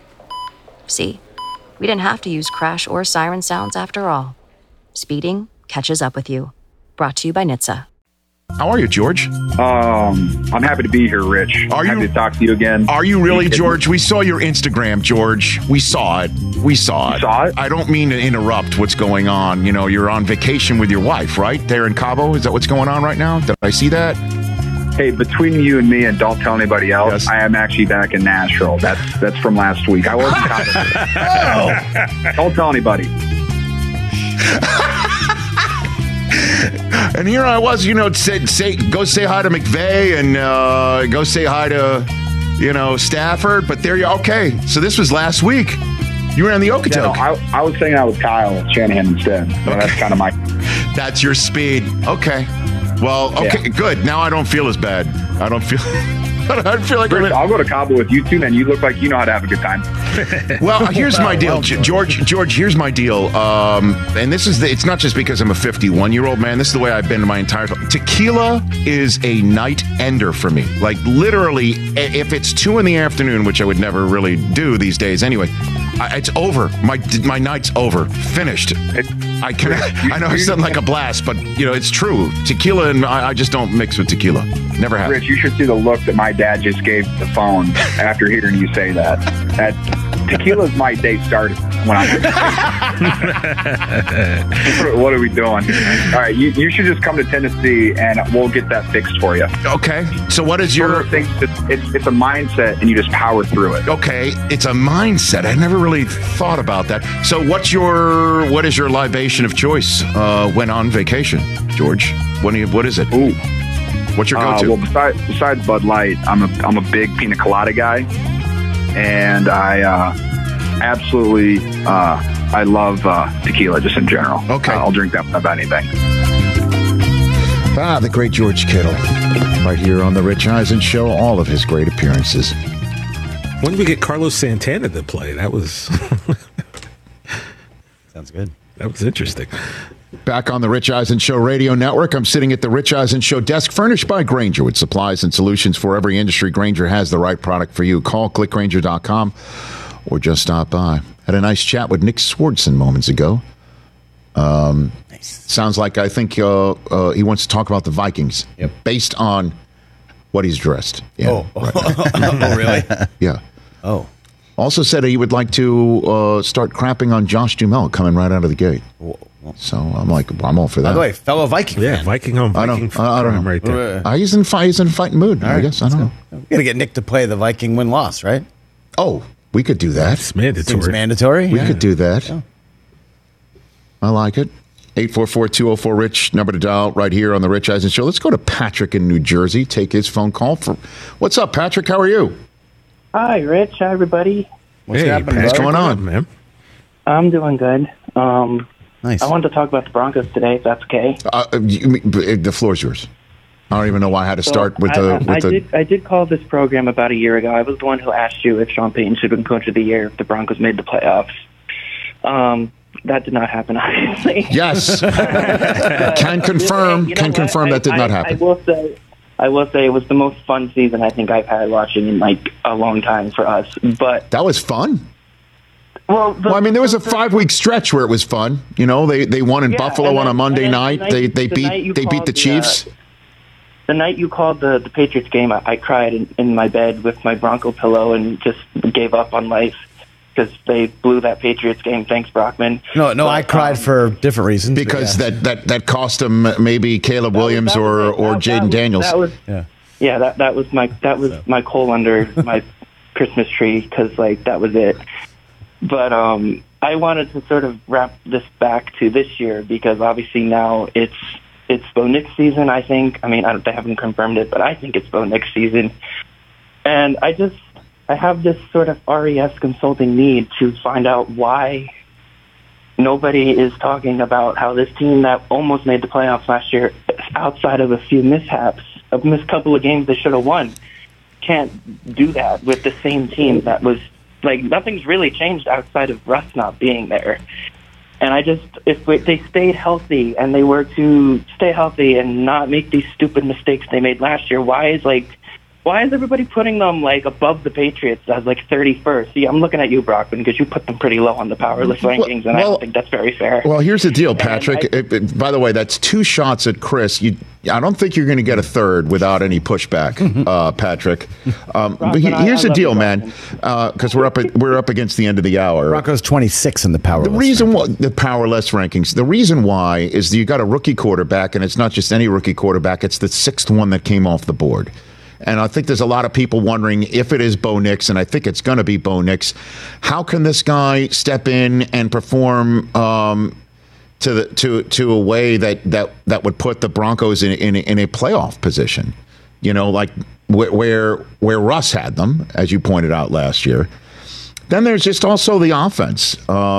See? We didn't have to use crash or siren sounds after all. Speeding catches up with you. Brought to you by NHTSA. How are you, George? I'm happy to be here, Rich. Happy to talk to you again. Are you really, George? We saw your Instagram, George. We saw it. You saw it? I don't mean to interrupt what's going on. You know, you're on vacation with your wife, right? There in Cabo? Is that what's going on right now? Did I see that? Hey, between you and me, and don't tell anybody else, yes. I am actually back in Nashville. That's from last week. I was in Cabo. Don't tell anybody. And here I was, you know, go say hi to McVay and go say hi to, you know, Stafford. But there you okay. So this was last week. You were on the Okotoks. Yeah, no, I was saying I was Kyle Shanahan instead. So that's kind of my. That's your speed. Okay. Well, okay, good. Now I don't feel as bad. I don't feel like Rich, I'll go to Cabo with you too, man. You look like you know how to have a good time. Well, here's my deal, George. Here's my deal. And this is it's not just because I'm a 51-year-old man. This is the way I've been my entire life. Tequila is a night ender for me. Like literally, if it's 2 p.m, which I would never really do these days anyway, it's over. My night's over. Finished. I know it sounds like a blast, but you know it's true. Tequila and I just don't mix with tequila. Never have. Rich, you should see the look that my dad just gave the phone after hearing you say that. That tequila's my day started when I was What are we doing? All right, you should just come to Tennessee and we'll get that fixed for you. Okay. So what is your thing? It's a mindset and you just power through it. Okay, it's a mindset. I never really thought about that. So what is your libation of choice when on vacation, George? What is it? Ooh. What's your go-to? Well, besides Bud Light, I'm a big pina colada guy, and I absolutely I love tequila just in general. Okay, I'll drink that about anything. The great George Kittle, right here on the Rich Eisen Show. All of his great appearances. When did we get Carlos Santana to play? That was sounds good. That was interesting. Back on the Rich Eisen Show Radio Network, I'm sitting at the Rich Eisen Show desk, furnished by Grainger, with supplies and solutions for every industry. Grainger has the right product for you. Call clickgrainger.com or just stop by. Had a nice chat with Nick Swardson moments ago. Nice. Sounds like I think he wants to talk about the Vikings, based on what he's dressed. Yeah, right. Oh, really? Yeah. Oh. Also said he would like to start crapping on Josh Duhamel coming right out of the gate. So I'm like, I'm all for that. By the way, fellow Viking. Yeah, Viking home. I don't know. Right there. He's in fighting mood. Right, I guess. I don't know. We're going to get Nick to play the Viking win-loss, right? Oh, We could do that. It's mandatory. Seems mandatory. We yeah. could do that. Yeah. I like it. 844-204-RICH, number to dial right here on the Rich Eisen Show. Let's go to Patrick in New Jersey. Take his phone call. What's up, Patrick? How are you? Hi, Rich. Hi, everybody. What's happening? What's going on, man? I'm doing good. Nice. I wanted to talk about the Broncos today, if that's okay. The floor's yours. I don't even know why I had to start with the. I did call this program about a year ago. I was the one who asked you if Sean Payton should have been Coach of the Year if the Broncos made the playoffs. That did not happen, obviously. Yes. Can confirm. Can confirm that did not happen. I will say it was the most fun season I think I've had watching in like a long time for us. But that was fun. Well, I mean, there was a 5-week stretch where it was fun. You know, they won in Buffalo on a Monday night. They beat the Chiefs. The night you called the Patriots game, I cried in my bed with my Bronco pillow and just gave up on life because they blew that Patriots game. Thanks, Brockman. No, I cried for different reasons. Because that cost him maybe Caleb Williams or Jaden Daniels. That was my coal under my Christmas tree because like that was it. But I wanted to sort of wrap this back to this year because obviously now it's Bo Nix season, I think. I mean, they haven't confirmed it, but I think it's Bo Nix season. And I have this sort of RES consulting need to find out why nobody is talking about how this team that almost made the playoffs last year, outside of a few mishaps, a missed couple of games they should have won, can't do that with the same team that was, like, nothing's really changed outside of Russ not being there. And if they stayed healthy and they were to stay healthy and not make these stupid mistakes they made last year, why is everybody putting them like above the Patriots as like 31st? See, I'm looking at you, Brockman, because you put them pretty low on the power list rankings, and I don't think that's very fair. Well, here's the deal, Patrick. By the way, that's 2 shots at Chris. I don't think you're going to get a third without any pushback, Patrick. But here's the deal, man, because we're up against the end of the hour. Broncos 26 in the power. The reason why the powerless rankings. The reason why is you got a rookie quarterback, and it's not just any rookie quarterback. It's the 6th one that came off the board. And I think there's a lot of people wondering if it is Bo Nix, and I think it's going to be Bo Nix. How can this guy step in and perform to a way that would put the Broncos in a playoff position? You know, like where Russ had them, as you pointed out last year. Then there's just also the offense.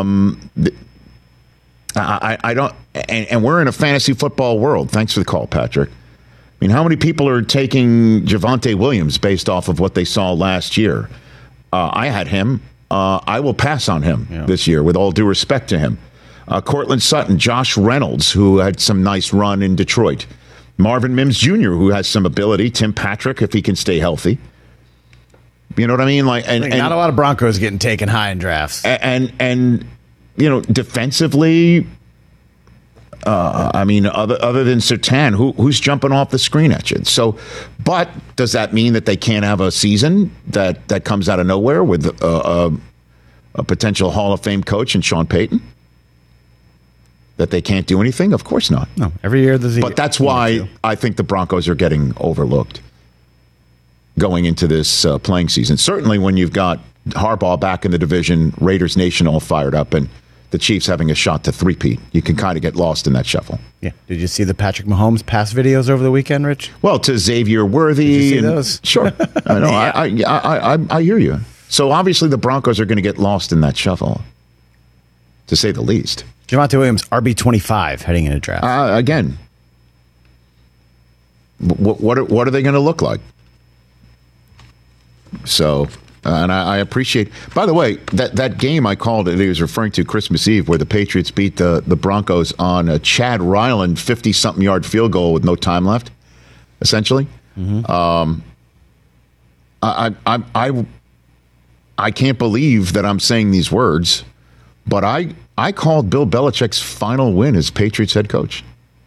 I don't, and we're in a fantasy football world. Thanks for the call, Patrick. I mean, how many people are taking Javonte Williams based off of what they saw last year? I had him. I will pass on him this year, with all due respect to him. Cortland Sutton, Josh Reynolds, who had some nice run in Detroit. Marvin Mims Jr., who has some ability. Tim Patrick, if he can stay healthy. You know what I mean? Like, and not a lot of Broncos getting taken high in drafts. And you know, defensively. I mean, other than Surtain, who's jumping off the screen at you? So, but does that mean that they can't have a season that comes out of nowhere with a potential Hall of Fame coach in Sean Payton? That they can't do anything? Of course not. No, every year there's. But that's why I think the Broncos are getting overlooked going into this playing season. Certainly when you've got Harbaugh back in the division, Raiders Nation all fired up, and the Chiefs having a shot to three-peat. You can kind of get lost in that shuffle. Yeah. Did you see the Patrick Mahomes pass videos over the weekend, Rich? Well, to Xavier Worthy. Did you see those? Sure. I know. I hear you. So obviously the Broncos are going to get lost in that shuffle, to say the least. Javonte Williams, RB25, heading into draft. Again, what are they going to look like? So... and I appreciate. By the way, that game I called it. He was referring to Christmas Eve, where the Patriots beat the Broncos on a Chad Ryland 50-something yard field goal with no time left. Essentially, I can't believe that I'm saying these words, but I called Bill Belichick's final win as Patriots head coach.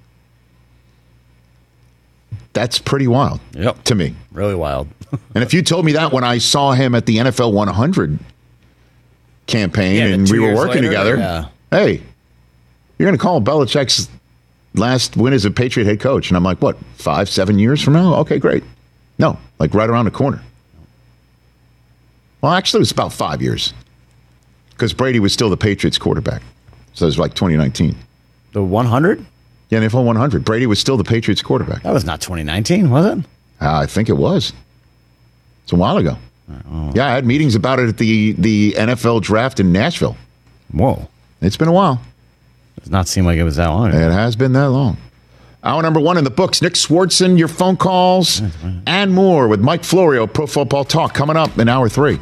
That's pretty wild to me. Really wild. And if you told me that when I saw him at the NFL 100 campaign and we were working together, hey, you're going to call Belichick's last win as a Patriot head coach. And I'm like, what, 5-7 years from now? Okay, great. No, like right around the corner. Well, actually, it was about 5 years because Brady was still the Patriots quarterback. So it was like 2019. The 100? Yeah, NFL 100. Brady was still the Patriots quarterback. That was not 2019, was it? I think it was. It's a while ago. Oh. Yeah, I had meetings about it at the NFL draft in Nashville. Whoa. It's been a while. Does not seem like it was that long ago. It has been that long. Hour number 1 in the books. Nick Swardson, your phone calls, and more with Mike Florio, Pro Football Talk, coming up in hour 3.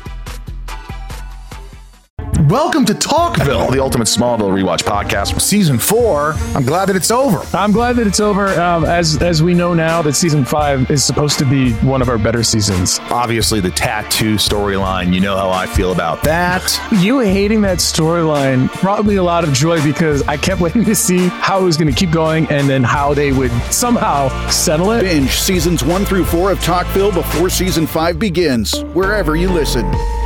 Welcome to Talkville, the ultimate Smallville rewatch podcast. Season 4. I'm glad that it's over. I'm glad that it's over. As we know now that season 5 is supposed to be one of our better seasons. Obviously, the tattoo storyline, you know how I feel about that. You hating that storyline brought me a lot of joy because I kept waiting to see how it was going to keep going and then how they would somehow settle it. Binge seasons 1 through 4 of Talkville before season 5 begins, wherever you listen.